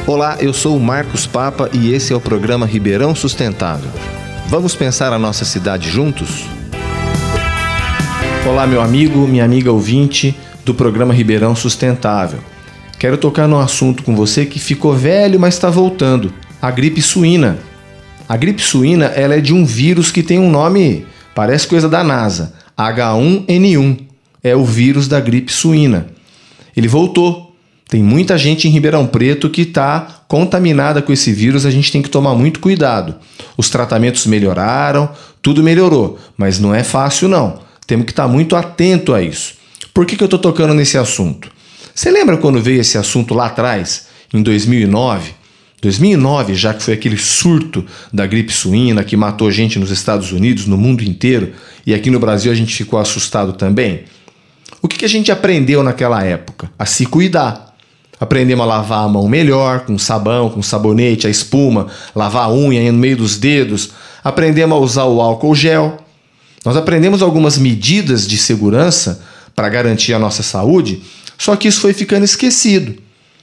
Olá, eu sou o Marcos Papa e esse é o programa Ribeirão Sustentável. Vamos pensar a nossa cidade juntos? Olá, meu amigo, minha amiga ouvinte do programa Ribeirão Sustentável. Quero tocar num assunto com você que ficou velho, mas está voltando. A gripe suína. A gripe suína ela é de um vírus que tem um nome, parece coisa da NASA. H1N1 é o vírus da gripe suína. Ele voltou. Tem muita gente em Ribeirão Preto que está contaminada com esse vírus, a gente tem que tomar muito cuidado. Os tratamentos melhoraram, tudo melhorou, mas não é fácil não. Temos que estar muito atento a isso. Por que eu estou tocando nesse assunto? Você lembra quando veio esse assunto lá atrás, em 2009? 2009, já que foi aquele surto da gripe suína que matou gente nos Estados Unidos, no mundo inteiro, e aqui no Brasil a gente ficou assustado também. O que a gente aprendeu naquela época? A se cuidar. Aprendemos a lavar a mão melhor, com sabão, com sabonete, a espuma, lavar a unha no meio dos dedos. Aprendemos a usar o álcool gel. Nós aprendemos algumas medidas de segurança para garantir a nossa saúde, só que isso foi ficando esquecido.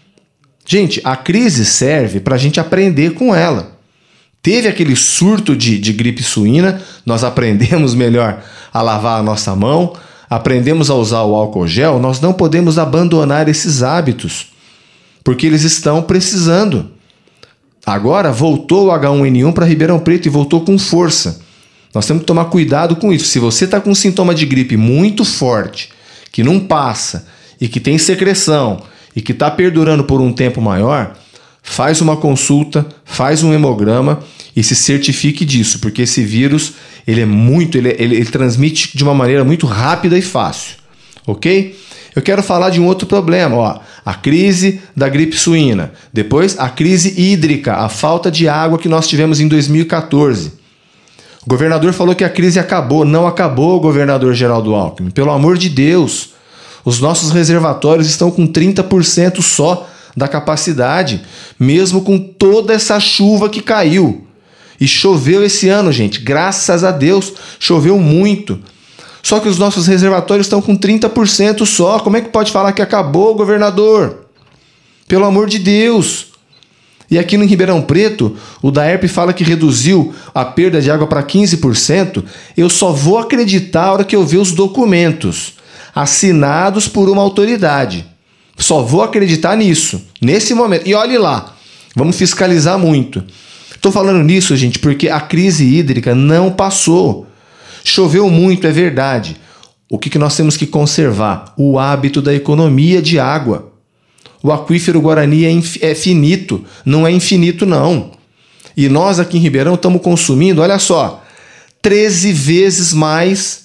Gente, a crise serve para a gente aprender com ela. Teve aquele surto de gripe suína, nós aprendemos melhor a lavar a nossa mão, aprendemos a usar o álcool gel, nós não podemos abandonar esses hábitos, porque eles estão precisando. Agora voltou o H1N1 para Ribeirão Preto e voltou com força. Nós temos que tomar cuidado com isso. Se você está com um sintoma de gripe muito forte, que não passa, e que tem secreção, e que está perdurando por um tempo maior, faz uma consulta, faz um hemograma e se certifique disso, porque esse vírus ele transmite de uma maneira muito rápida e fácil, ok? Eu quero falar de um outro problema, a crise da gripe suína, depois a crise hídrica, a falta de água que nós tivemos em 2014. O governador falou que a crise acabou, não acabou, governador Geraldo Alckmin, pelo amor de Deus. Os nossos reservatórios estão com 30% só da capacidade, mesmo com toda essa chuva que caiu. E choveu esse ano, gente, graças a Deus, choveu muito. Só que os nossos reservatórios estão com 30% só. Como é que pode falar que acabou, governador? Pelo amor de Deus. E aqui no Ribeirão Preto, o DAERP fala que reduziu a perda de água para 15%. Eu só vou acreditar a hora que eu ver os documentos assinados por uma autoridade. Só vou acreditar nisso, nesse momento. E olhe lá, vamos fiscalizar muito. Estou falando nisso, gente, porque a crise hídrica não passou. Choveu muito, é verdade. O que nós temos que conservar? O hábito da economia de água. O aquífero Guarani é finito, não é infinito não. E nós aqui em Ribeirão estamos consumindo, olha só, 13 vezes mais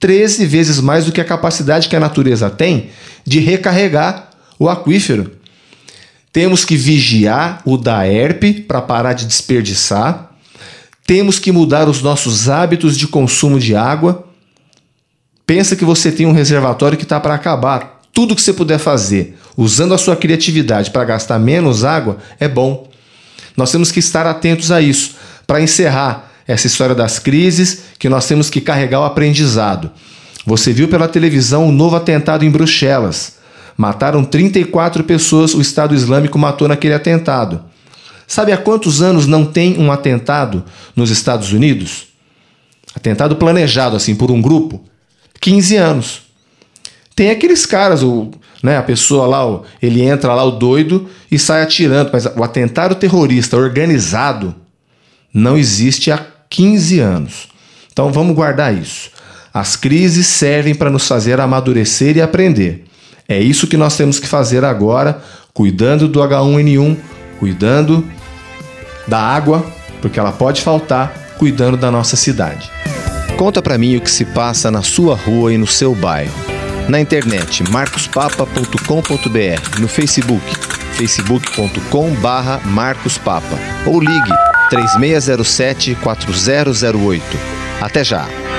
do que a capacidade que a natureza tem de recarregar o aquífero. Temos que vigiar o DAERP para parar de desperdiçar. Temos que mudar os nossos hábitos de consumo de água. Pensa que você tem um reservatório que está para acabar. Tudo que você puder fazer, usando a sua criatividade para gastar menos água, é bom. Nós temos que estar atentos a isso. Para encerrar essa história das crises, que nós temos que carregar o aprendizado. Você viu pela televisão o novo atentado em Bruxelas. Mataram 34 pessoas, o Estado Islâmico matou naquele atentado. Sabe há quantos anos não tem um atentado nos Estados Unidos? Atentado planejado assim por um grupo? 15 anos. Tem aqueles caras, a pessoa lá, ele entra lá, o doido, e sai atirando. Mas o atentado terrorista organizado não existe há 15 anos. Então vamos guardar isso. As crises servem para nos fazer amadurecer e aprender. É isso que nós temos que fazer agora, cuidando do H1N1, cuidando da água, porque ela pode faltar, cuidando da nossa cidade. Conta pra mim o que se passa na sua rua e no seu bairro. Na internet, marcospapa.com.br, no Facebook, facebook.com/marcospapa ou ligue 3607-4008. Até já!